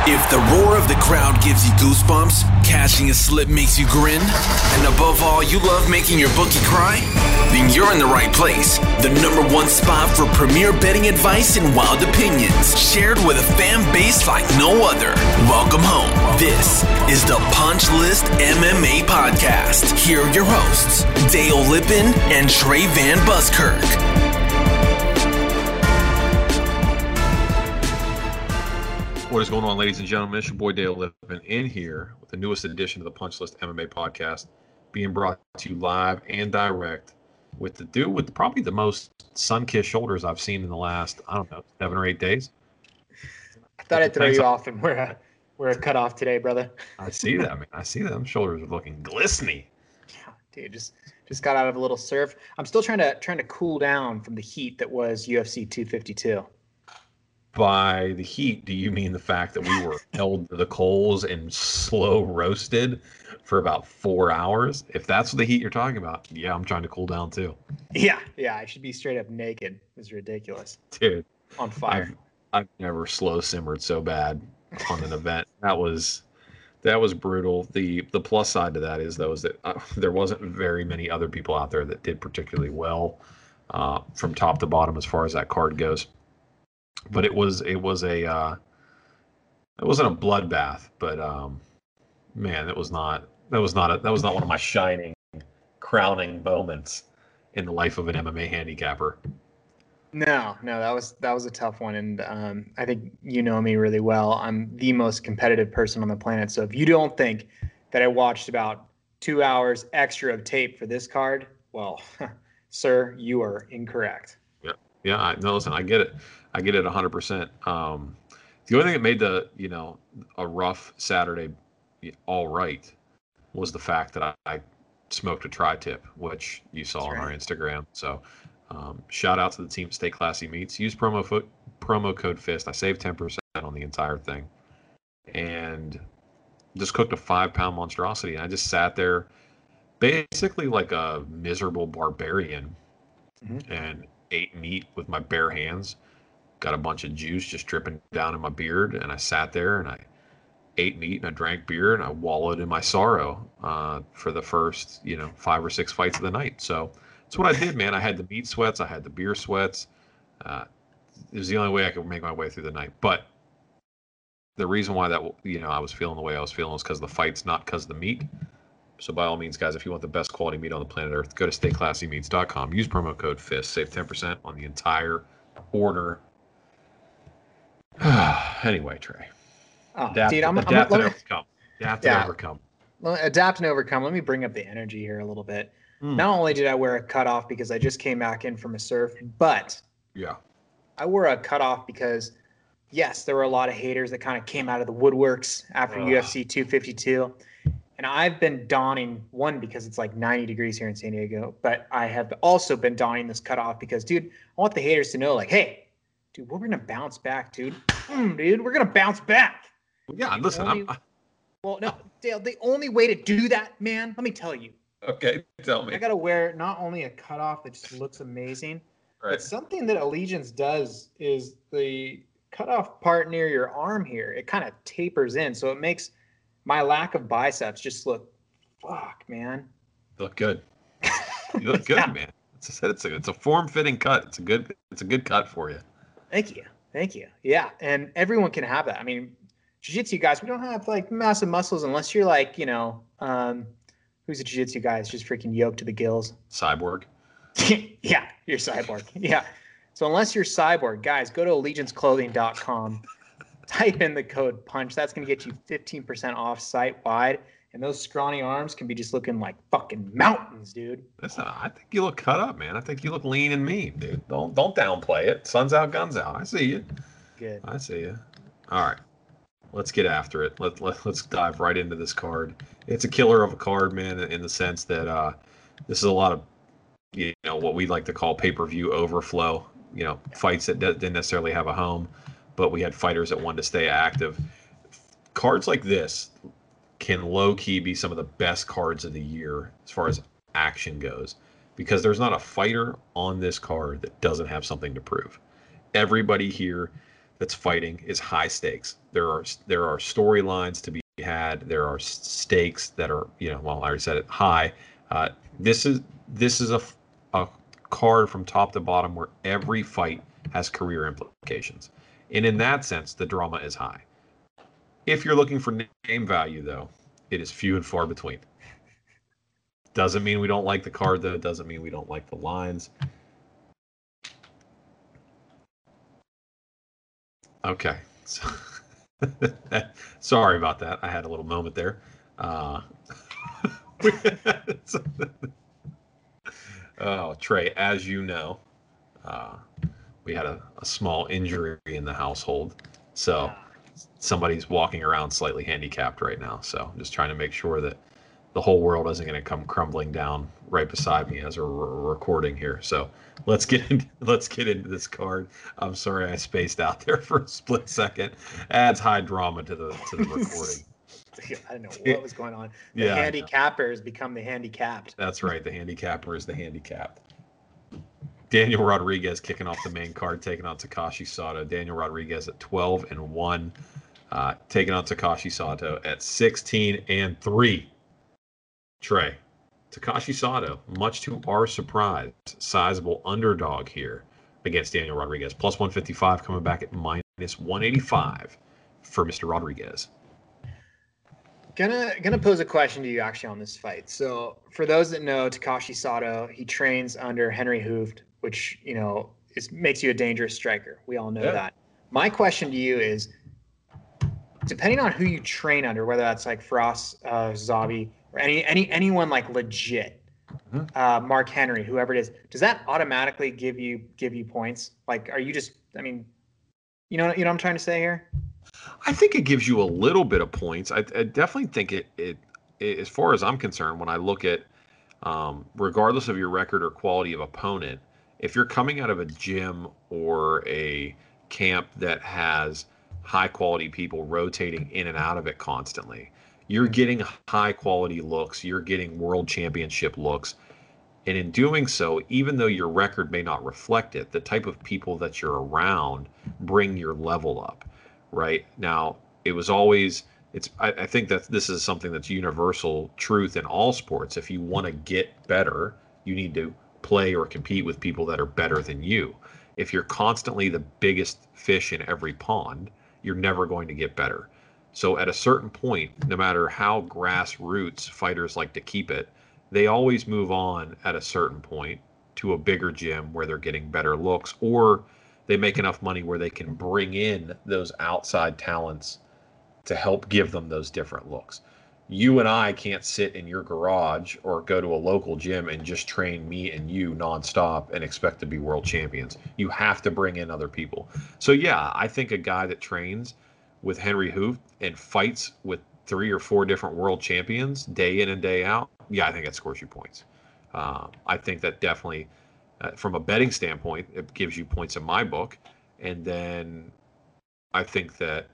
If the roar of the crowd gives you goosebumps, catching a slip makes you grin, and above all, you love making your bookie cry, then you're in the right place. The #1 spot for premier betting advice and wild opinions, shared with a fan base like no other. Welcome home. This is the Punch List MMA Podcast. Here are your hosts, Dale Lippin and Trey Van Buskirk. What is going on, ladies and gentlemen? It's your boy Dale Lippin in here with the newest edition of the Punch List MMA Podcast, being brought to you live and direct with the dude with probably the most sun-kissed shoulders I've seen in the last, 7 or 8 days. I thought I'd throw you off and we're a cutoff today, brother. I see that, man. I see them shoulders are looking glistening. Yeah, dude, just got out of a little surf. I'm still trying to cool down from the heat that was UFC 252. By the heat, do you mean the fact that we were held to the coals and slow roasted for about 4 hours? If that's the heat you're talking about, yeah, I'm trying to cool down too. Yeah, I should be straight up naked. It's ridiculous. Dude. On fire. I've never slow simmered so bad on an event. That was brutal. The plus side to that is, though, is that there wasn't very many other people out there that did particularly well from top to bottom as far as that card goes. But it wasn't a bloodbath. But man, that was not one of my shining, crowning moments in the life of an MMA handicapper. No, that was a tough one, and I think you know me really well. I'm the most competitive person on the planet. So if you don't think that I watched about 2 hours extra of tape for this card, well, sir, you are incorrect. Yeah. Listen, I get it. I get it 100%. The only thing that made a rough Saturday all right was the fact that I smoked a tri-tip, which you saw on our Instagram. So shout out to the team Stay Classy Meats. Use promo code FIST. I saved 10% on the entire thing. And just cooked a 5-pound monstrosity. And I just sat there basically like a miserable barbarian and ate meat with my bare hands. Got a bunch of juice just dripping down in my beard, and I sat there and I ate meat and I drank beer and I wallowed in my sorrow for the first 5 or 6 fights of the night. So that's what I did, man. I had the meat sweats, I had the beer sweats. It was the only way I could make my way through the night. But the reason why that I was feeling the way I was feeling was because of the fights, not because of the meat. So by all means, guys, if you want the best quality meat on the planet Earth, go to StayClassyMeats.com. Use promo code FIST. Save 10% on the entire order. Anyway, Trey. Adapt and overcome. Adapt and overcome. Adapt and overcome. Let me bring up the energy here a little bit. Not only did I wear a cutoff because I just came back in from a surf, but I wore a cutoff because, yes, there were a lot of haters that kind of came out of the woodworks after UFC 252. And I've been donning, one, because it's like 90 degrees here in San Diego, but I have also been donning this cutoff because, dude, I want the haters to know, like, hey, dude, we're going to bounce back, dude. Dude, we're going to bounce back. Yeah, listen. Well, no, Dale, the only way to do that, man, let me tell you. Okay, tell me. I got to wear not only a cutoff that just looks amazing, but something that Allegiance does is the cutoff part near your arm here, it kind of tapers in, so it makes my lack of biceps just look, man. You look good. You look good, man. It's a form-fitting cut. It's a good cut for you. Thank you. Yeah, and everyone can have that. I mean, jiu-jitsu guys, we don't have like massive muscles unless you're like, who's a jiu-jitsu guy? It's just freaking yoked to the gills. Cyborg. Yeah, you're cyborg. Yeah. So unless you're cyborg, guys, go to allegianceclothing.com. Type in the code PUNCH. That's going to get you 15% off site-wide. And those scrawny arms can be just looking like fucking mountains, dude. Listen, I think you look cut up, man. I think you look lean and mean, dude. Don't downplay it. Sun's out, guns out. I see you. Good. I see you. All right. Let's get after it. Let's dive right into this card. It's a killer of a card, man, in the sense that this is a lot of, what we like to call pay-per-view overflow. Fights that didn't necessarily have a home, but we had fighters that wanted to stay active. Cards like this can low-key be some of the best cards of the year as far as action goes, because there's not a fighter on this card that doesn't have something to prove. Everybody here that's fighting is high stakes. There are storylines to be had. There are stakes that are, well, I already said it, high. This is a card from top to bottom where every fight has career implications. And in that sense, the drama is high. If you're looking for name value, though, it is few and far between. Doesn't mean we don't like the card, though. Doesn't mean we don't like the lines. Okay. So, sorry about that. I had a little moment there. Trey, as you know, we had a small injury in the household. So somebody's walking around slightly handicapped right now. So I'm just trying to make sure that the whole world isn't going to come crumbling down right beside me as we're recording here. So let's get into this card. I'm sorry I spaced out there for a split second. Adds high drama to the recording. I don't know what was going on. The handicapper has become the handicapped. That's right. The handicapper is the handicapped. Daniel Rodriguez kicking off the main card, taking on Takashi Sato. Daniel Rodriguez at 12-1, taking on Takashi Sato at 16-3. Trey, Takashi Sato, much to our surprise, sizable underdog here against Daniel Rodriguez. Plus 155, coming back at minus 185 for Mr. Rodriguez. Gonna pose a question to you actually on this fight. So for those that know Takashi Sato, he trains under Henry Hooft, which makes you a dangerous striker. We all know that. My question to you is, depending on who you train under, whether that's like Frost, Zabi, or anyone like legit, Mark Henry, whoever it is, does that automatically give you points? Like, are you just? I mean, you know what I'm trying to say here? I think it gives you a little bit of points. I definitely think it, as far as I'm concerned, when I look at, regardless of your record or quality of opponent, if you're coming out of a gym or a camp that has high quality people rotating in and out of it constantly, you're getting high quality looks, you're getting world championship looks. And in doing so, even though your record may not reflect it, the type of people that you're around bring your level up. Right now, it was always I think that this is something that's universal truth in all sports. If you want to get better, you need to play or compete with people that are better than you. If you're constantly the biggest fish in every pond, you're never going to get better. So at a certain point, no matter how grassroots fighters like to keep it, they always move on at a certain point to a bigger gym where they're getting better looks, or they make enough money where they can bring in those outside talents to help give them those different looks. You and I can't sit in your garage or go to a local gym and just train me and you nonstop and expect to be world champions. You have to bring in other people. So yeah, I think a guy that trains with Henry Hooft and fights with 3 or 4 different world champions day in and day out, yeah, I think it scores you points. I think that definitely, from a betting standpoint, it gives you points in my book. And then I think that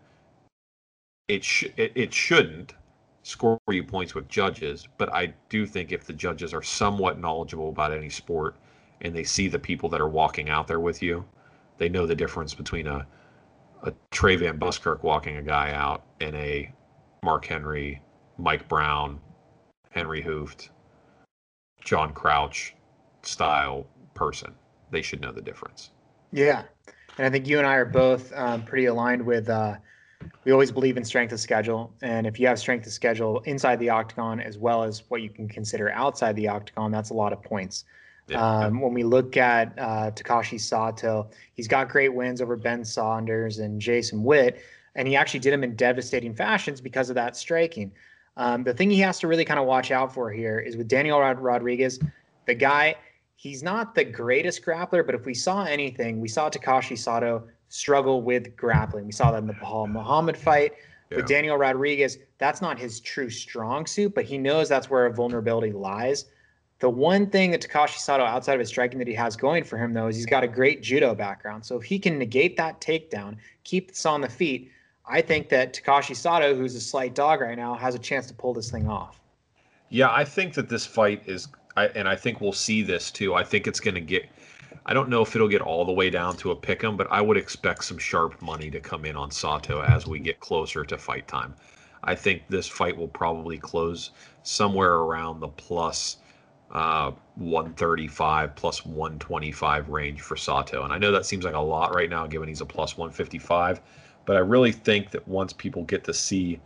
it shouldn't score you points with judges, but I do think if the judges are somewhat knowledgeable about any sport and they see the people that are walking out there with you, they know the difference between a Trey Van Buskirk walking a guy out and a Mark Henry, Mike Brown, Henry Hooft, John Crouch style person. They should know the difference. Yeah. And I think you and I are both pretty aligned with we always believe in strength of schedule. And if you have strength of schedule inside the octagon as well as what you can consider outside the octagon, that's a lot of points. Yeah. When we look at Takashi Sato, he's got great wins over Ben Saunders and Jason Witt, and he actually did them in devastating fashions because of that striking. The thing he has to really kind of watch out for here is with Daniel Rodriguez, the guy, he's not the greatest grappler, but if we saw anything, we saw Takashi Sato struggle with grappling. We saw that in the Bahal Muhammad fight. Yeah. With Daniel Rodriguez, that's not his true strong suit, but he knows that's where a vulnerability lies. The one thing that Takashi Sato, outside of his striking, that he has going for him, though, is he's got a great judo background. So if he can negate that takedown, keep this on the feet, I think that Takashi Sato, who's a slight dog right now, has a chance to pull this thing off. Yeah, I think that this fight is, and I think we'll see this too. I think I don't know if it'll get all the way down to a pick 'em, but I would expect some sharp money to come in on Sato as we get closer to fight time. I think this fight will probably close somewhere around the plus 135, plus 125 range for Sato. And I know that seems like a lot right now, given he's a plus 155. But I really think that once people get to see,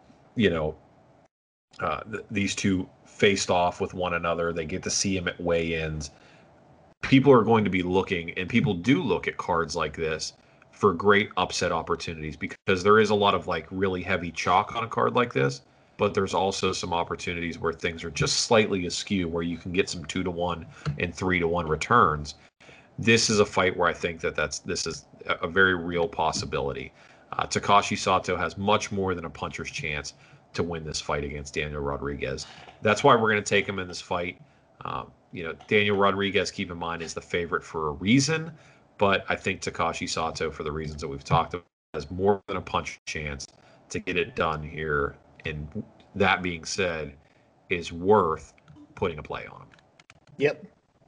these two faced off with one another, they get to see him at weigh-ins. People are going to be looking, and people do look at cards like this for great upset opportunities, because there is a lot of like really heavy chalk on a card like this, but there's also some opportunities where things are just slightly askew, where you can get some 2-1 and 3-1 returns. This is a fight where I think this is a very real possibility. Takashi Sato has much more than a puncher's chance to win this fight against Daniel Rodriguez. That's why we're going to take him in this fight. Daniel Rodriguez, keep in mind, is the favorite for a reason, but I think Takashi Sato, for the reasons that we've talked about, has more than a punch chance to get it done here. And that being said, is worth putting a play on him. Yep.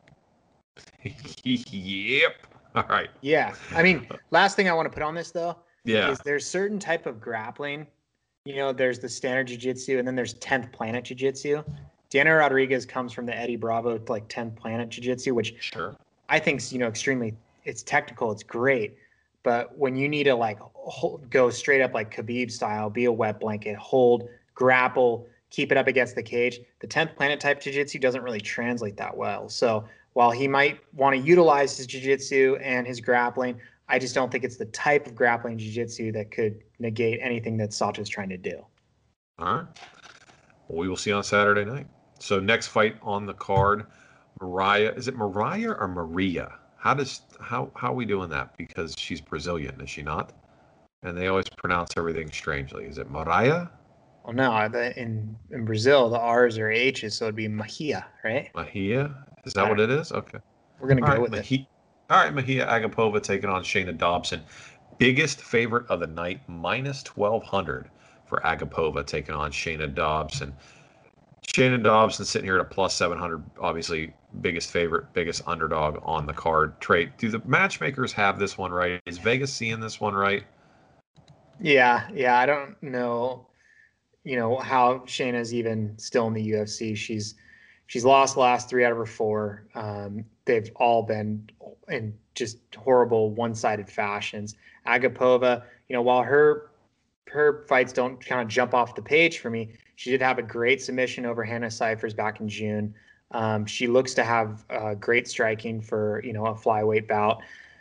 Yep. All right. Yeah. I mean, last thing I want to put on this, though, is there's certain type of grappling. There's the standard jiu-jitsu, and then there's 10th planet jiu-jitsu. Daniel Rodriguez comes from the Eddie Bravo, like 10th planet jiu-jitsu, which sure I think is, extremely, it's technical, it's great. But when you need to go straight up like Khabib style, be a wet blanket, hold, grapple, keep it up against the cage, the 10th planet type jiu-jitsu doesn't really translate that well. So while he might want to utilize his jiu-jitsu and his grappling, I just don't think it's the type of grappling jiu-jitsu that could negate anything that Sato's trying to do. All right. Well, we will see on Saturday night. So next fight on the card, Mariah. Is it Mariah or Maria? How are we doing that? Because she's Brazilian, is she not? And they always pronounce everything strangely. Is it Mariah? Well, no. In Brazil, the R's are H's, so it'd be Mahia, right? Mahia? Is that what it is? Okay. We're gonna go with it. All right, Mahia Agapova taking on Shayna Dobson. Biggest favorite of the night, minus 1,200 for Agapova taking on Shayna Dobson. Shayna Dobson sitting here at a plus 700, obviously biggest favorite, biggest underdog on the card. Trey, do the matchmakers have this one right? Is Vegas seeing this one right? Yeah. I don't know, how Shayna's even still in the UFC. She's lost the last 3 out of her 4. They've all been in just horrible one-sided fashions. Agapova, while her fights don't kind of jump off the page for me, she did have a great submission over Hannah Cifers back in June. She looks to have great striking for, a flyweight bout.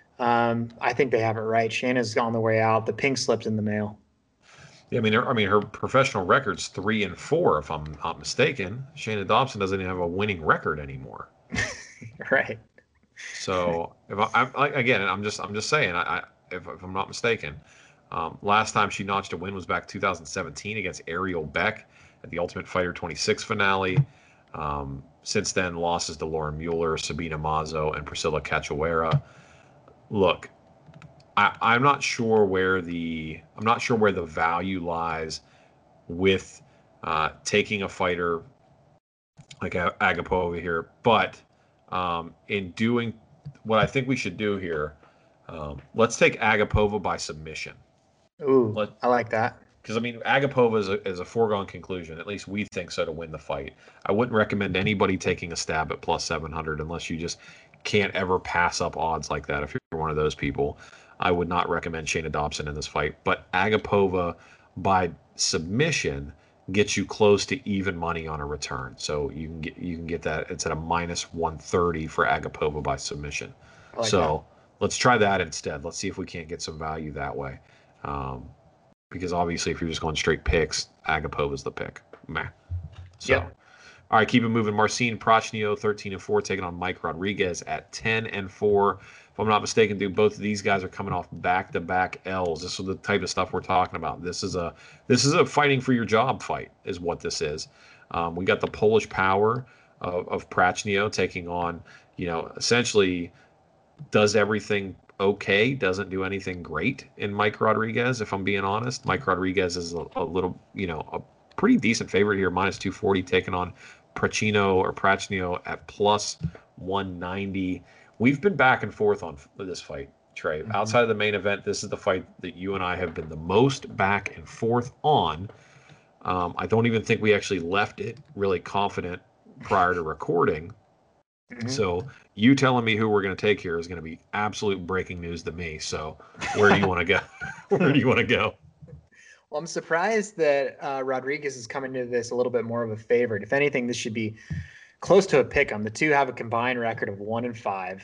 I think they have it right. Shayna's on the way out. The pink slipped in the mail. Yeah, I mean, her professional record's 3-4, if I'm not mistaken. Shayna Dobson doesn't even have a winning record anymore. Right. So if I'm just saying, if I'm not mistaken, last time she notched a win was back 2017 against Ariel Beck at the Ultimate Fighter 26 finale. Since then, losses to Lauren Mueller, Sabina Mazo, and Priscilla Cachoeira. Look, I'm not sure where the value lies with taking a fighter like Agapova here, but in doing what I think we should do here, let's take Agapova by submission. Ooh, I like that. Because, Agapova is a foregone conclusion. At least we think so, to win the fight. I wouldn't recommend anybody taking a stab at plus 700 unless you just can't ever pass up odds like that. If you're one of those people, I would not recommend Shayna Dobson in this fight. But Agapova by submission gets you close to even money on a return. So you can get that. It's at a minus 130 for Agapova by submission. Like so that. Let's try that instead. Let's see if we can't get some value that way. Because obviously, if you're just going straight picks, Agapova's the pick. Meh. So, All right, keep it moving. Marcin Prachnio, 13-4, taking on Mike Rodriguez at 10-4. If I'm not mistaken, dude, both of these guys are coming off back-to-back L's. This is the type of stuff we're talking about. This is a fighting for your job fight, is what this is. We got the Polish power of Prachnio taking on, essentially does everything okay, doesn't do anything great in Mike Rodriguez, if I'm being honest. Mike Rodriguez is a little, a pretty decent favorite here, minus 240, taking on Prachnio at plus 190. we've been back and forth on this fight, Trey. Mm-hmm. Outside of the main event, this is the fight that you and I have been the most back and forth on. I don't even think we actually left it really confident prior to recording. Mm-hmm. So you telling me who we're going to take here is going to be absolute breaking news to me. So where do you want to go? Where do you want to go? Well, I'm surprised that Rodriguez is coming to this a little bit more of a favorite. If anything, this should be close to a pick-em. The two have a combined record of 1-5.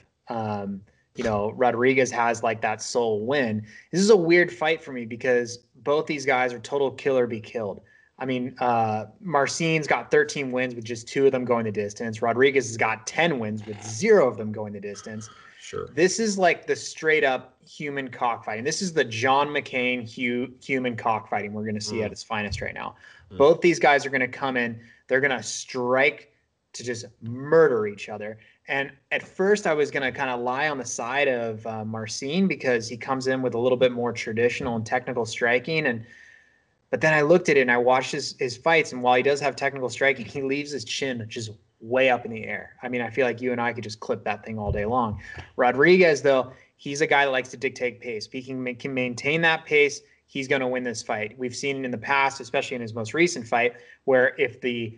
Rodriguez has like that sole win. This is a weird fight for me because both these guys are total kill or be killed. I mean, Marcin's got 13 wins with just 2 of them going the distance. Rodriguez has got 10 wins with 0 of them going the distance. Sure. This is like the straight up human cockfighting. This is the John McCain human cockfighting we're going to see at its finest right now. Both these guys are going to come in. They're going to strike to just murder each other. And at first I was going to kind of lie on the side of Marcin because he comes in with a little bit more traditional and technical striking. But then I looked at it and I watched his fights. And while he does have technical striking, he leaves his chin just way up in the air. I mean, I feel like you and I could just clip that thing all day long. Rodriguez, though, he's a guy that likes to dictate pace. If he can maintain that pace, he's going to win this fight. We've seen it in the past, especially in his most recent fight, where if the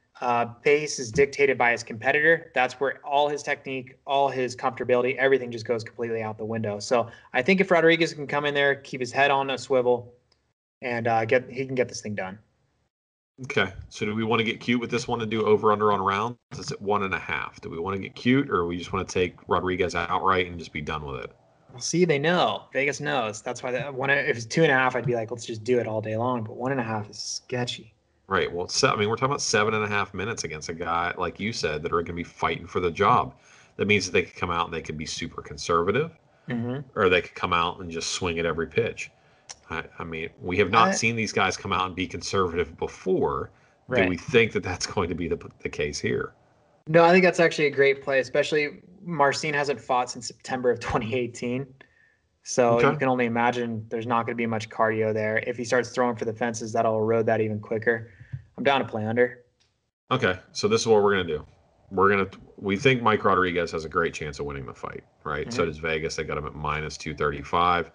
pace is dictated by his competitor, that's where all his technique, all his comfortability, everything just goes completely out the window. So I think if Rodriguez can come in there, keep his head on a swivel, and he can get this thing done. Okay. So do we want to get cute with this one and do over under on rounds? Is it 1.5? Do we want to get cute, or we just want to take Rodriguez outright and just be done with it? Well, see, they know. Vegas knows. That's why if it's 2.5, I'd be like, let's just do it all day long. But 1.5 is sketchy. Right. Well, we're talking about 7.5 minutes against a guy, like you said, that are going to be fighting for the job. That means that they could come out and they could be super conservative, or they could come out and just swing at every pitch. I mean, we have not seen these guys come out and be conservative before. Right. Do we think that that's going to be the case here? No, I think that's actually a great play, especially Marcin hasn't fought since September of 2018. So you can only imagine there's not going to be much cardio there. If he starts throwing for the fences, that'll erode that even quicker. I'm down to play under. Okay, so this is what we're going to do. We think Mike Rodriguez has a great chance of winning the fight, right? So does Vegas. They got him at -235.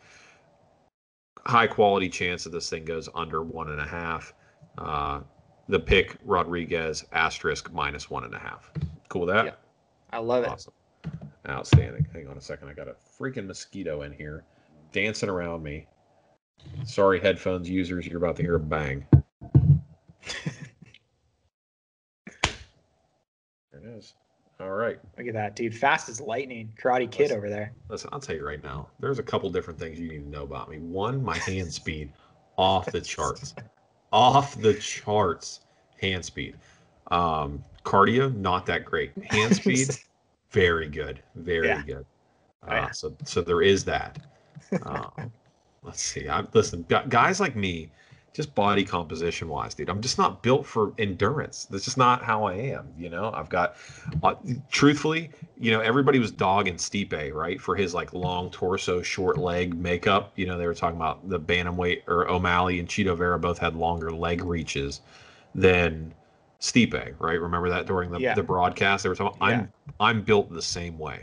High quality chance that this thing goes under 1.5. The pick Rodriguez asterisk -1.5. Cool with that? Yeah. I love it. Awesome. Outstanding. Hang on a second. I got a freaking mosquito in here dancing around me. Sorry, headphones users. You're about to hear a bang. There it is. All right. Look at that, dude. Fast as lightning. Karate Kid over there. Listen, I'll tell you right now. There's a couple different things you need to know about me. One, my hand speed. Off the charts. Off the charts. Hand speed. Cardio, not that great. Hand speed, very good. Very good. So there is that. Let's see. Listen, guys like me, just body composition wise, dude, I'm just not built for endurance. That's just not how I am. I've got, truthfully, everybody was dogging Stipe, right, for his like long torso, short leg makeup. They were talking about the bantamweight, or O'Malley and Chito Vera both had longer leg reaches than Stipe, right? Remember that during the broadcast? They were talking about, I'm built the same way.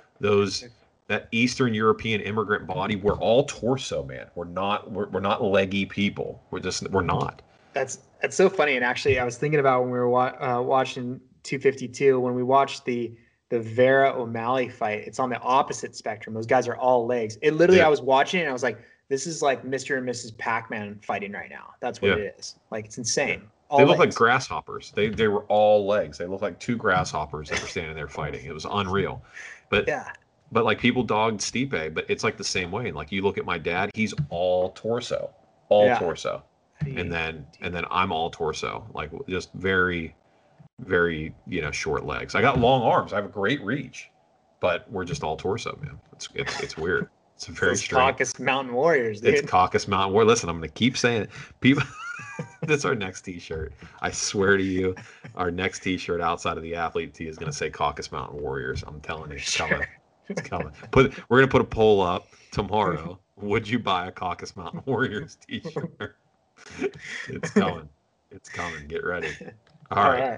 That Eastern European immigrant body, we're all torso, man. We're not leggy people. We're not. That's so funny. And actually, I was thinking about when we were watching 252, when we watched the Vera O'Malley fight, it's on the opposite spectrum. Those guys are all legs. It literally, I was watching it and I was like, this is like Mr. and Mrs. Pac-Man fighting right now. That's what it is. Like, it's insane. They look like grasshoppers. They were all legs. They looked like 2 grasshoppers that were standing there fighting. It was unreal. But like people dogged Stipe, but it's like the same way. Like you look at my dad, he's all torso, torso, and then I'm all torso, like just very, very short legs. I got long arms. I have a great reach, but we're just all torso, man. It's weird. It's a very strange. Caucasus Mountain Warriors, dude. It's Caucasus Mountain Warriors. Listen, I'm gonna keep saying it. People. That's our next T-shirt. I swear to you, our next T-shirt outside of the athlete tee is gonna say Caucasus Mountain Warriors. I'm telling you, it's coming. It's coming. We're gonna put a poll up tomorrow. Would you buy a Caucasus Mountain Warriors T-shirt? It's coming. It's coming. Get ready. All right.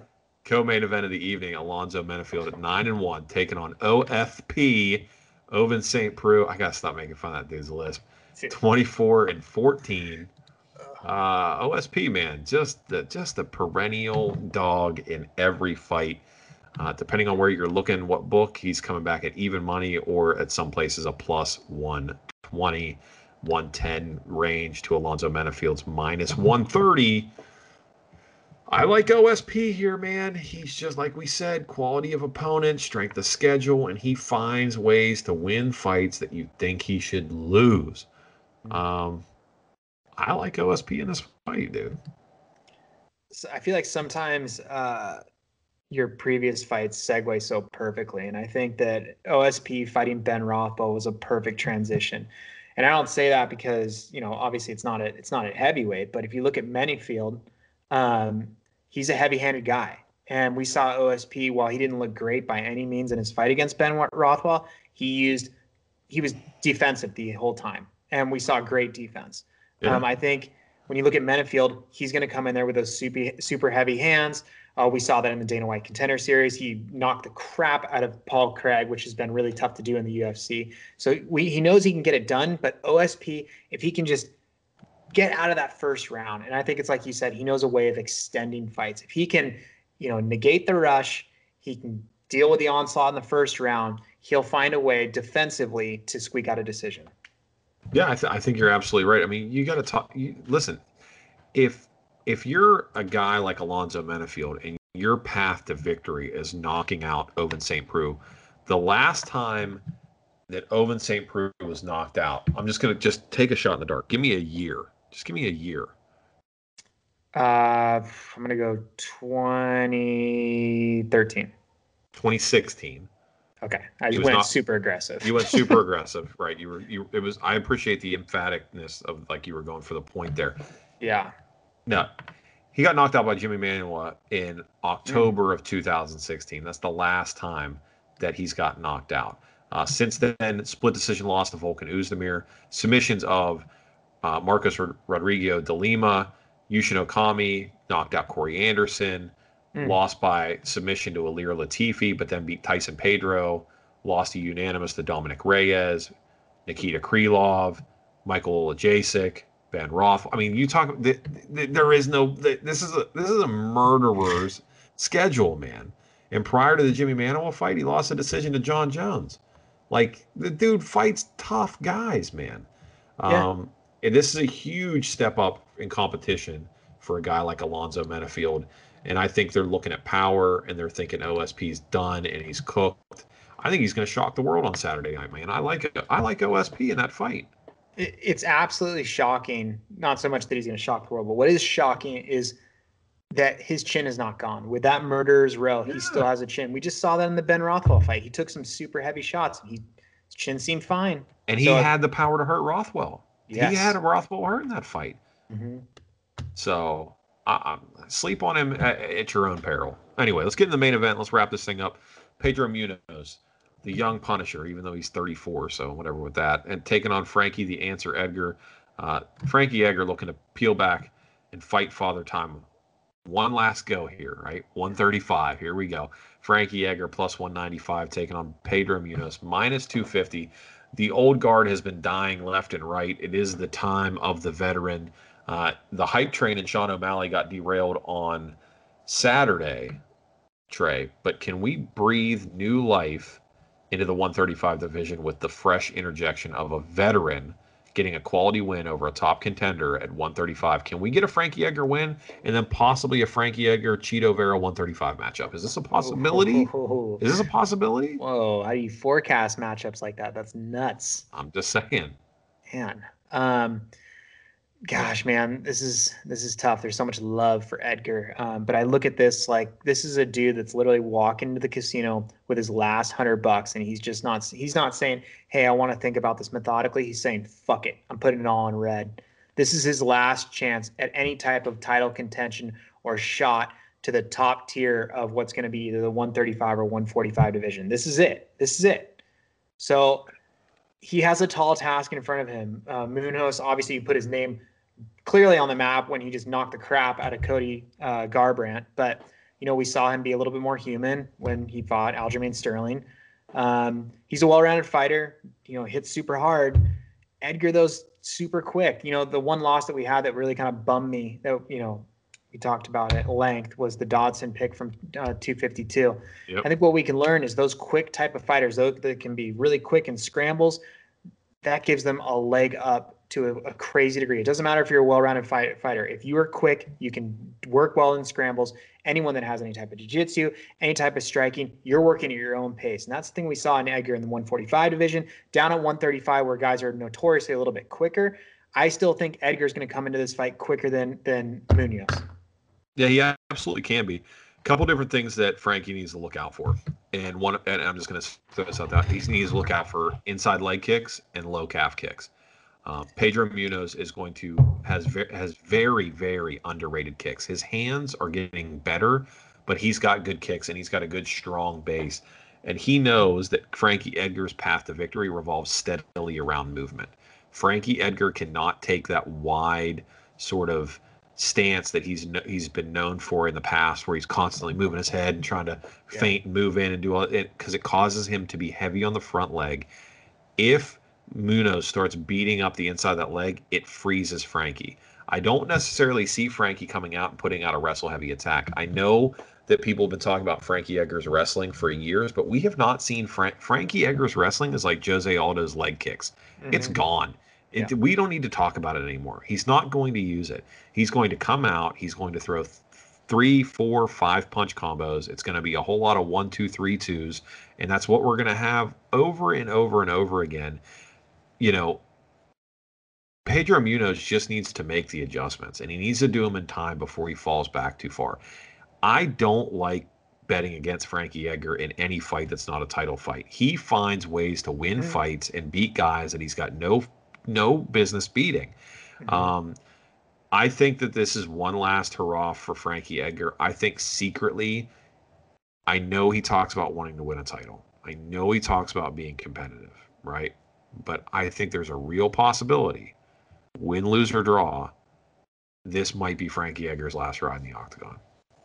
Co-main event of the evening, Alonzo Menifield at 9-1, taking on OFP, Ovince St. Preux. I gotta stop making fun of that dude's lisp. 24-14. OSP, man, just a perennial dog in every fight. Depending on where you're looking, what book, he's coming back at even money or at some places a plus 120, 110 range to Alonzo Menifield's minus 130. I like OSP here, man. He's just, like we said, quality of opponent, strength of schedule, and he finds ways to win fights that you think he should lose. I like OSP in this fight, dude. So I feel like sometimes your previous fights segue so perfectly, and I think that OSP fighting Ben Rothwell was a perfect transition. And I don't say that because, obviously it's not a heavyweight, but if you look at Menifield, he's a heavy-handed guy. And we saw OSP, while he didn't look great by any means in his fight against Ben Rothwell, he was defensive the whole time. And we saw great defense. Yeah. I think when you look at Menifield, he's going to come in there with those super heavy hands. We saw that in the Dana White Contender Series. He knocked the crap out of Paul Craig, which has been really tough to do in the UFC. So he knows he can get it done. But OSP, if he can just get out of that first round, and I think it's like you said, he knows a way of extending fights. If he can, negate the rush, he can deal with the onslaught in the first round, he'll find a way defensively to squeak out a decision. Yeah, I think you're absolutely right. I mean, you got to talk. Listen, if you're a guy like Alonzo Menifield and your path to victory is knocking out Ovince St. Preux, the last time that Ovince St. Preux was knocked out, I'm just going to take a shot in the dark. Give me a year. Just give me a year. I'm going to go 2013. 2016. Okay, I just went super aggressive. You went super aggressive, right? I appreciate the emphaticness of, like, you were going for the point there. Yeah. No, he got knocked out by Jimmy Manuwa in October of 2016. That's the last time that he's got knocked out. Since then, split decision loss to Volkan Oezdemir, submissions of Marcos Rodrigo de Lima, Yushin Okami, knocked out Corey Anderson, lost by submission to Ilir Latifi, but then beat Tyson Pedro, lost to unanimous to Dominic Reyes, Nikita Krylov, Michael Olajasic, Ben Roth. I mean, you talk. There is no. This is a murderer's schedule, man. And prior to the Jimmy Manuwa fight, he lost a decision to John Jones. Like, the dude fights tough guys, man. Yeah. And this is a huge step up in competition for a guy like Alonzo Menifield. And I think they're looking at power and they're thinking OSP's done and he's cooked. I think he's going to shock the world on Saturday night, man. I like OSP in that fight. It's absolutely shocking. Not so much that he's going to shock the world, but what is shocking is that his chin is not gone. With that murderer's row, he still has a chin. We just saw that in the Ben Rothwell fight. He took some super heavy shots. His chin seemed fine. And he had the power to hurt Rothwell. Yes. He had Rothwell hurt in that fight. Mm-hmm. So sleep on him at your own peril. Anyway, let's get in the main event. Let's wrap this thing up. Pedro Munoz, the young Punisher, even though he's 34, so whatever with that. And taking on Frankie the Answer Edgar. Frankie Edgar looking to peel back and fight Father Time. One last go here, right? 135. Here we go. Frankie Edgar plus 195 taking on Pedro Munoz minus 250. The old guard has been dying left and right. It is the time of the veteran. The hype train and Sean O'Malley got derailed on Saturday, Trey. But can we breathe new life into the 135 division with the fresh interjection of a veteran getting a quality win over a top contender at 135? Can we get a Frankie Edgar win and then possibly a Frankie Edgar Chito Vera 135 matchup? Is this a possibility? Is this a possibility? Whoa, how do you forecast matchups like that? That's nuts. I'm just saying. Man. Gosh, man, this is tough. There's so much love for Edgar. But I look at this like this is a dude that's literally walking into the casino with his last $100 and he's not saying, hey, I want to think about this methodically. He's saying, fuck it. I'm putting it all on red. This is his last chance at any type of title contention or shot to the top tier of what's going to be either the 135 or 145 division. This is it. So he has a tall task in front of him. Munoz, obviously, you put his name clearly on the map when he just knocked the crap out of Cody Garbrandt. But we saw him be a little bit more human when he fought Aljamain Sterling. He's a well-rounded fighter, hits super hard. Edgar, those super quick. The one loss that we had that really kind of bummed me that, we talked about at length was the Dodson pick from 252. Yep. I think what we can learn is those quick type of fighters, those that can be really quick in scrambles, that gives them a leg up to a crazy degree. It doesn't matter if you're a well-rounded fighter. If you are quick, you can work well in scrambles. Anyone that has any type of jiu-jitsu, any type of striking, you're working at your own pace. And that's the thing we saw in Edgar in the 145 division. Down at 135, where guys are notoriously a little bit quicker, I still think Edgar's going to come into this fight quicker than Munoz. Yeah, he absolutely can be. A couple different things that Frankie needs to look out for. And I'm just going to throw this out there. He needs to look out for inside leg kicks and low calf kicks. Pedro Munoz has very, very underrated kicks. His hands are getting better, but he's got good kicks and he's got a good, strong base. And he knows that Frankie Edgar's path to victory revolves steadily around movement. Frankie Edgar cannot take that wide sort of stance that he's been known for in the past, where he's constantly moving his head and trying to feint and move in and do all it, because it causes him to be heavy on the front leg. If Munoz starts beating up the inside of that leg, it freezes Frankie. I don't necessarily see Frankie coming out and putting out a wrestle heavy attack. I know that people have been talking about Frankie Edgar's wrestling for years, but we have not seen Frankie Edgar's wrestling is like Jose Aldo's leg kicks. Mm-hmm. It's gone. We don't need to talk about it anymore. He's not going to use it. He's going to come out. He's going to throw 3, 4, 5 punch combos. It's going to be a whole lot of 1, 2, 3, 2s. And that's what we're going to have over and over and over again. Pedro Munoz just needs to make the adjustments, and he needs to do them in time before he falls back too far. I don't like betting against Frankie Edgar in any fight that's not a title fight. He finds ways to win fights and beat guys that he's got no business beating. Mm-hmm. I think that this is one last hurrah for Frankie Edgar. I think secretly, I know he talks about wanting to win a title. I know he talks about being competitive, right? But I think there's a real possibility, win, lose, or draw, this might be Frankie Edgar's last ride in the octagon.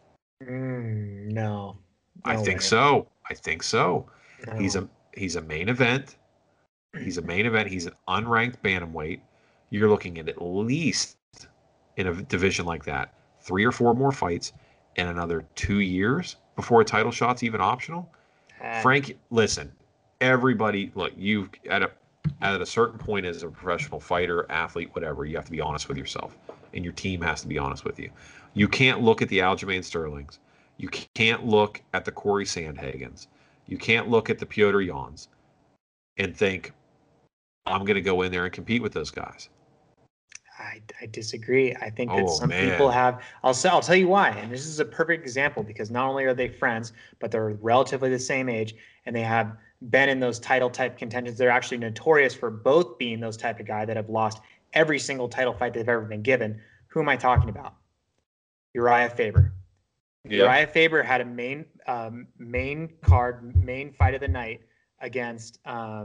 No. I think so. No. He's a main event. He's a main event. He's an unranked bantamweight. You're looking at least, in a division like that, 3 or 4 more fights and another 2 years before a title shot's even optional. Frank, listen, everybody, look, you at a certain point as a professional fighter, athlete, whatever, you have to be honest with yourself, and your team has to be honest with you. You can't look at the Aljamain Sterlings. You can't look at the Corey Sandhagens. You can't look at the Petr Yans and think, I'm going to go in there and compete with those guys. I disagree. I think that some people have. I'll tell you why. And this is a perfect example, because not only are they friends, but they're relatively the same age, and they have been in those title type contentions. They're actually notorious for both being those type of guy that have lost every single title fight they've ever been given. Who am I talking about? Uriah Faber. Yep. Uriah Faber had a main fight of the night against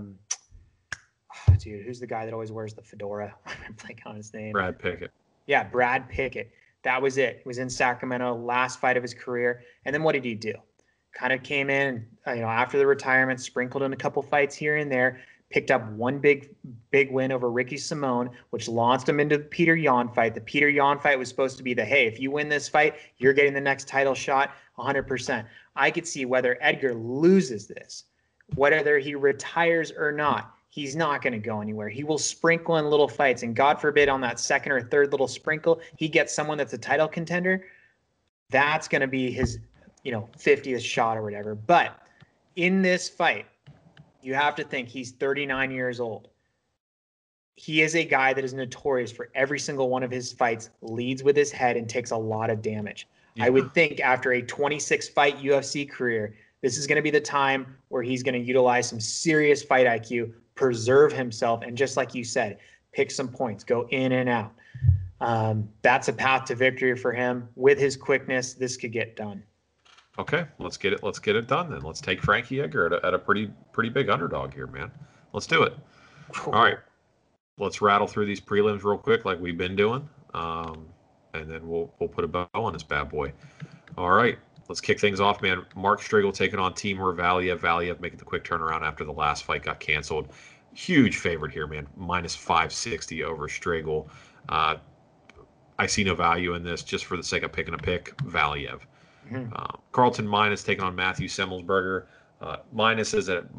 who's the guy that always wears the fedora? I'm blanking on his name. Brad Pickett. Yeah, Brad Pickett. That was it. He was in Sacramento, last fight of his career. And then what did he do? Kind of came in, after the retirement, sprinkled in a couple fights here and there, picked up one big win over Ricky Simone, which launched him into the Petr Yan fight. The Petr Yan fight was supposed to be if you win this fight, you're getting the next title shot 100%. I could see whether Edgar loses this, whether he retires or not, he's not going to go anywhere. He will sprinkle in little fights, and God forbid on that second or third little sprinkle, he gets someone that's a title contender. That's going to be his, 50th shot or whatever. But in this fight, you have to think he's 39 years old. He is a guy that is notorious for every single one of his fights, leads with his head and takes a lot of damage. Yeah. I would think after a 26-fight UFC career, this is going to be the time where he's going to utilize some serious fight IQ, preserve himself, and just like you said, pick some points, go in and out. That's a path to victory for him. With his quickness, this could get done. Okay, let's get it done then. Let's take Frankie Edgar at a pretty big underdog here, man. Let's do it. Cool. All right, let's rattle through these prelims real quick like we've been doing, and then we'll put a bow on this bad boy. All right, let's kick things off, man. Mark Striegel taking on Timur Valiev. Valiev making the quick turnaround after the last fight got canceled. Huge favorite here, man. Minus 560 over Striegel. I see no value in this just for the sake of picking a pick. Valiev. Mm-hmm. Carlton Minus taking on Matthew Semmelsberger. Minus is at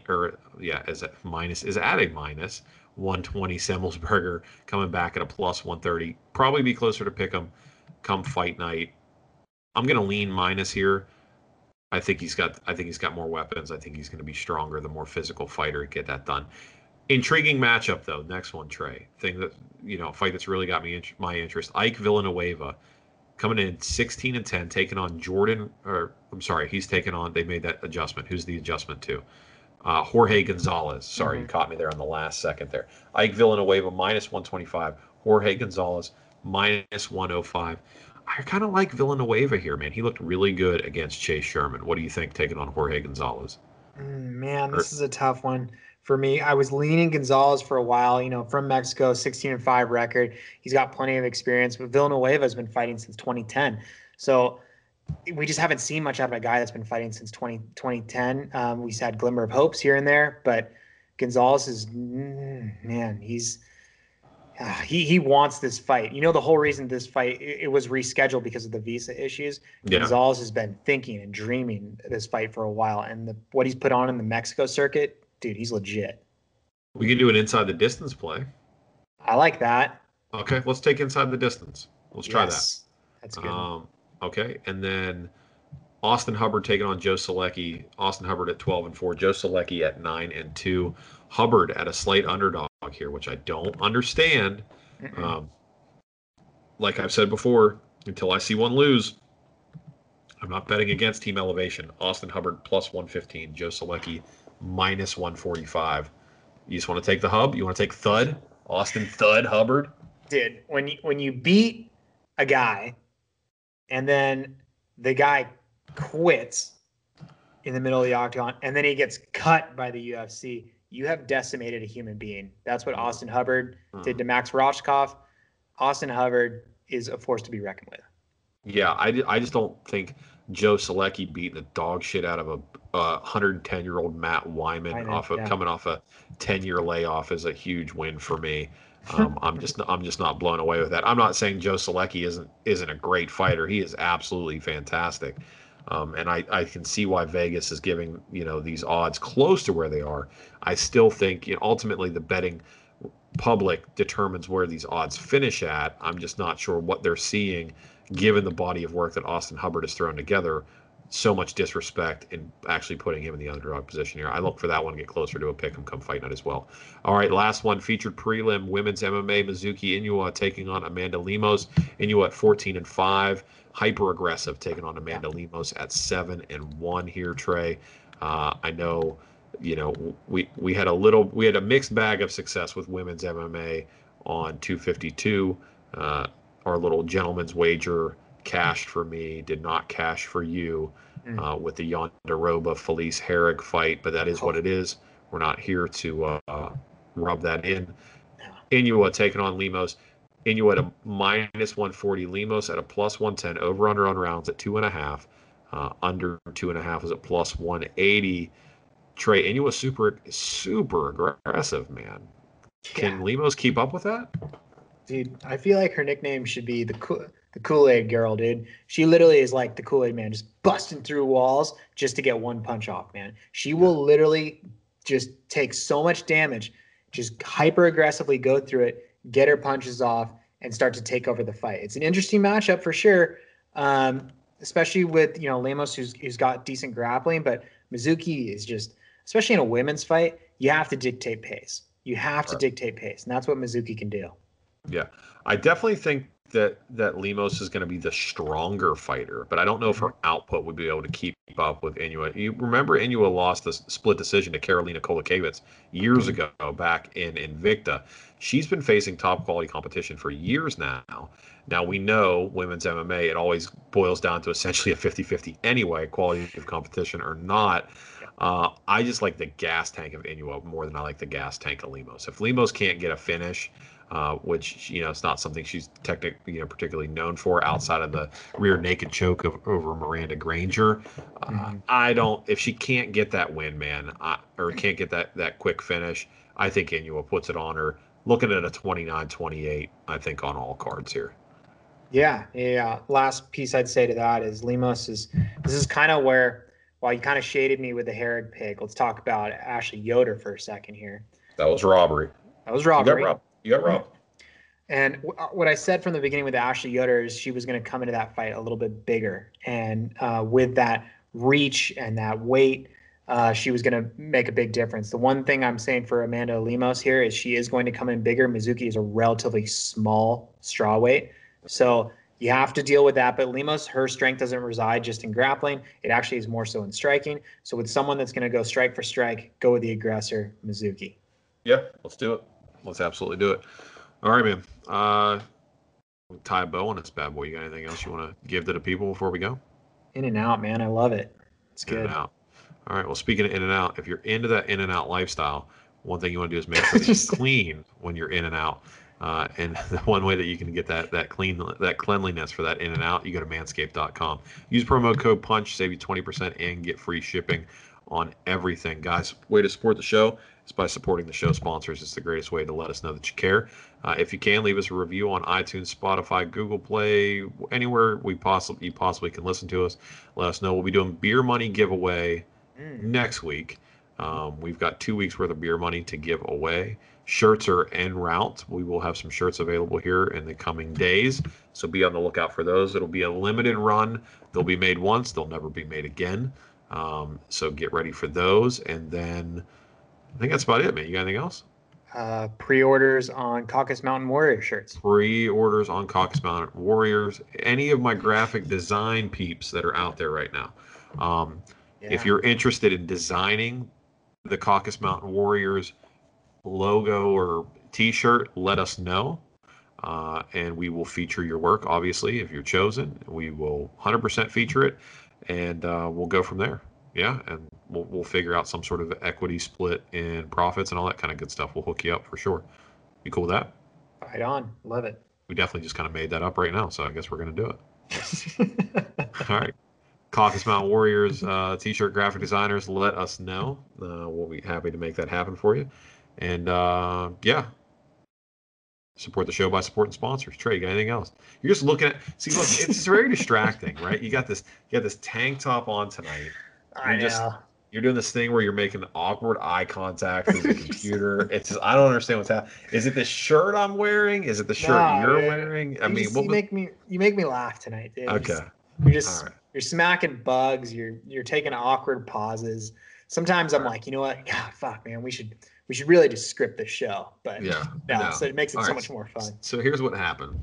is at a minus 120. Semmelsberger coming back at a plus 130. Probably be closer to pick him come fight night. I'm gonna lean Minus here. I think he's got more weapons. I think he's going to be stronger, the more physical fighter to get that done. Intriguing matchup though. Next one, Trey. Fight that's really got my interest. Ike Villanueva coming in 16-10, taking on he's taking on. They made that adjustment. Who's the adjustment to? Jorge Gonzalez. Sorry, You caught me there on the last second there. Ike Villanueva minus 125. Jorge Gonzalez minus 105. I kind of like Villanueva here, man. He looked really good against Chase Sherman. What do you think taking on Jorge Gonzalez? This is a tough one for me. I was leaning Gonzalez for a while, from Mexico, 16-5 record. He's got plenty of experience, but Villanueva has been fighting since 2010. So we just haven't seen much out of a guy that's been fighting since 2010. We've had glimmer of hopes here and there, but Gonzalez is, he wants this fight. The whole reason this fight, it was rescheduled because of the visa issues. Yeah. Gonzalez has been thinking and dreaming this fight for a while, and what he's put on in the Mexico circuit, dude, he's legit. We can do an inside the distance play. I like that. Okay, let's take inside the distance. Let's try that. That's good. Okay, and then Austin Hubbard taking on Joe Solecki. Austin Hubbard at 12-4. Joe Solecki at 9-2. Hubbard at a slight underdog here, which I don't understand. Like I've said before, until I see one lose, I'm not betting against Team Elevation. Austin Hubbard plus 115. Joe Solecki minus 145. You just want to take the hub? You want to take Thud? Austin Thud Hubbard? Dude, when you beat a guy and then the guy quits in the middle of the octagon and then he gets cut by the UFC, you have decimated a human being. That's what Austin Hubbard did to Max Roshkov. Austin Hubbard is a force to be reckoned with. Yeah, I just don't think Joe Solecki beating the dog shit out of a 110-year-old Matt Wyman coming off a 10-year layoff is a huge win for me. I'm just not blown away with that. I'm not saying Joe Solecki isn't a great fighter. He is absolutely fantastic. And I can see why Vegas is giving these odds close to where they are. I still think ultimately the betting public determines where these odds finish at. I'm just not sure what they're seeing, given the body of work that Austin Hubbard has thrown together. So much disrespect in actually putting him in the underdog position here. I look for that one to get closer to a pick 'em come fight night as well. All right, last one, featured prelim women's MMA. Mizuki Inoue taking on Amanda Lemos. Inoue at 14-5. Hyper aggressive, taking on Amanda Lemos at 7-1 here, Trey. I know, we had a mixed bag of success with women's MMA on 252. Our little gentleman's wager cashed for me, did not cash for you with the Yonderoba Felice Herrig fight, but that is what it is. We're not here to rub that in. Inoue taking on Lemos. Inoue at a minus 140. Lemos at a plus 110. Over under on rounds at 2.5. Under 2.5 is at plus 180. Trey, Inoue super aggressive, man. Can Lemos keep up with that? Dude, I feel like her nickname should be the Kool-Aid girl, dude. She literally is like the Kool-Aid man, just busting through walls just to get one punch off, man. She will literally just take so much damage, just hyper aggressively go through it, get her punches off, and start to take over the fight. It's an interesting matchup for sure, especially with Lemos, who's got decent grappling, but Mizuki is just, especially in a women's fight, you have to dictate pace. You have to dictate pace, and that's what Mizuki can do. Yeah, I definitely think that Lemos is going to be the stronger fighter, but I don't know if her output would be able to keep up with Inoue. You remember Inoue lost the split decision to Karolina Kowalkiewicz years ago back in Invicta. She's been facing top quality competition for years now. Now we know women's MMA, it always boils down to essentially a 50-50 anyway, quality of competition or not. I just like the gas tank of Inoue more than I like the gas tank of Lemos. If Lemos can't get a finish, which it's not something she's technically particularly known for outside of the rear naked choke over Miranda Granger. I don't, if she can't get that win, man, or can't get that quick finish, I think Inoue puts it on her. Looking at a 29-28, I think, on all cards here. Yeah. Last piece I'd say to that is this is kind of where, while you kind of shaded me with the Herrig pick, let's talk about Ashley Yoder for a second here. That was robbery. You got robbed. And what I said from the beginning with Ashley Yoder is she was going to come into that fight a little bit bigger. And with that reach and that weight, she was going to make a big difference. The one thing I'm saying for Amanda Lemos here is she is going to come in bigger. Mizuki is a relatively small straw weight. So you have to deal with that. But Lemos, her strength doesn't reside just in grappling. It actually is more so in striking. So with someone that's going to go strike for strike, go with the aggressor, Mizuki. Yeah, let's do it. Let's absolutely do it. All right, man. Tie a bow on this bad boy. You got anything else you want to give to the people before we go? In-N-Out, man. I love it. It's good. In-N-Out. All right. Well, speaking of In-N-Out, if you're into that In-N-Out lifestyle, one thing you want to do is make sure that you're clean when you're in and out. And the one way that you can get that cleanliness for that In-N-Out, you go to manscaped.com. Use promo code PUNCH, save you 20% and get free shipping on everything. Guys, way to support the show is by supporting the show sponsors. It's the greatest way to let us know that you care. If you can, leave us a review on iTunes, Spotify, Google Play, anywhere you possibly can listen to us. Let us know. We'll be doing beer money giveaway next week. We've got 2 weeks worth of beer money to give away. Shirts are en route. We will have some shirts available here in the coming days, so be on the lookout for those. It'll be a limited run. They'll be made once. They'll never be made again. So get ready for those. And then I think that's about it, man. You got anything else? Pre-orders on Caucasus Mountain Warrior shirts. Pre-orders on Caucasus Mountain Warriors. Any of my graphic design peeps that are out there right now. If you're interested in designing the Caucasus Mountain Warriors logo or t-shirt, let us know. And we will feature your work, obviously, if you're chosen. We will 100% feature it. And we'll go from there. Yeah, and we'll figure out some sort of equity split in profits and all that kind of good stuff. We'll hook you up for sure. You cool with that? Right on. Love it. We definitely just kind of made that up right now, so I guess we're going to do it. All right. Caucasus Mountain Warriors t-shirt graphic designers, let us know. We'll be happy to make that happen for you. And, support the show by supporting sponsors. Trey, you got anything else? You're just looking at. See, look, it's very distracting, right? You got this tank top on tonight. You're doing this thing where you're making awkward eye contact with the computer. It's just, I don't understand what's happening. Is it the shirt I'm wearing? Is it the shirt you're wearing? You make me laugh tonight, dude. Okay. You're smacking bugs. You're taking awkward pauses. Sometimes I'm like, you know what? God, fuck, man. We should really just script the show. But so it makes it so much more fun. So here's what happened.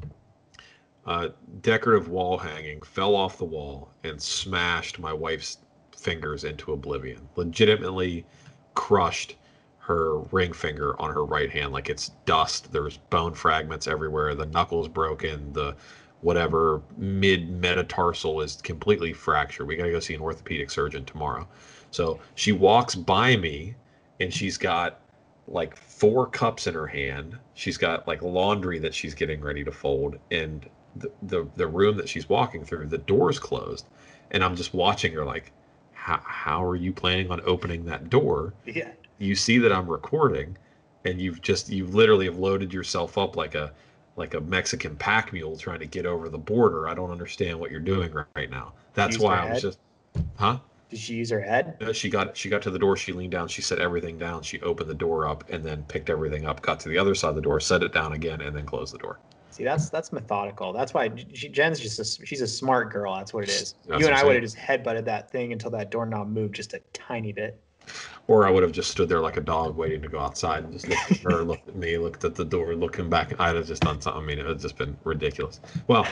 Decorative wall hanging fell off the wall and smashed my wife's fingers into oblivion. Legitimately crushed her ring finger on her right hand like it's dust. There's bone fragments everywhere. The knuckle's broken. The whatever mid-metatarsal is completely fractured. We got to go see an orthopedic surgeon tomorrow. So she walks by me and she's got like 4 cups in her hand. She's got like laundry that she's getting ready to fold. And the room that she's walking through, the door's closed. And I'm just watching her like, how are you planning on opening that door? Yeah. You see that I'm recording, and you've literally have loaded yourself up like a Mexican pack mule trying to get over the border. I don't understand what you're doing right now. That's why I was just, huh? Did she use her head? She got to the door. She leaned down. She set everything down. She opened the door up and then picked everything up. Got to the other side of the door, set it down again, and then closed the door. See, that's methodical. That's why Jen's she's a smart girl. That's what it is. You and I would have just headbutted that thing until that doorknob moved just a tiny bit. Or I would have just stood there like a dog waiting to go outside and just looked at her, looked at me, looked at the door, looking back. I'd have just done something. I mean, it would have just been ridiculous. Well,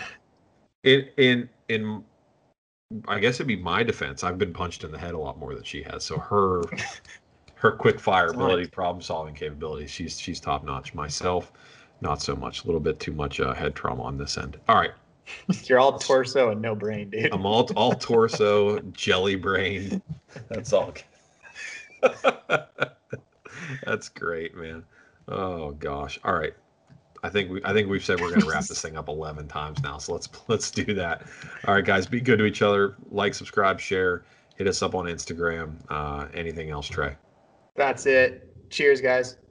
in I guess it'd be my defense. I've been punched in the head a lot more than she has. So her quick fire ability, problem solving capability, she's top notch. Myself, not so much. A little bit too much head trauma on this end. All right. You're all torso and no brain, dude. I'm all torso, jelly brain. That's all. That's great, man. Oh gosh. All right. I think we've said we're going to wrap this thing up 11 times now. So let's do that. All right, guys, be good to each other. Like, subscribe, share. Hit us up on Instagram. Anything else, Trey? That's it. Cheers, guys.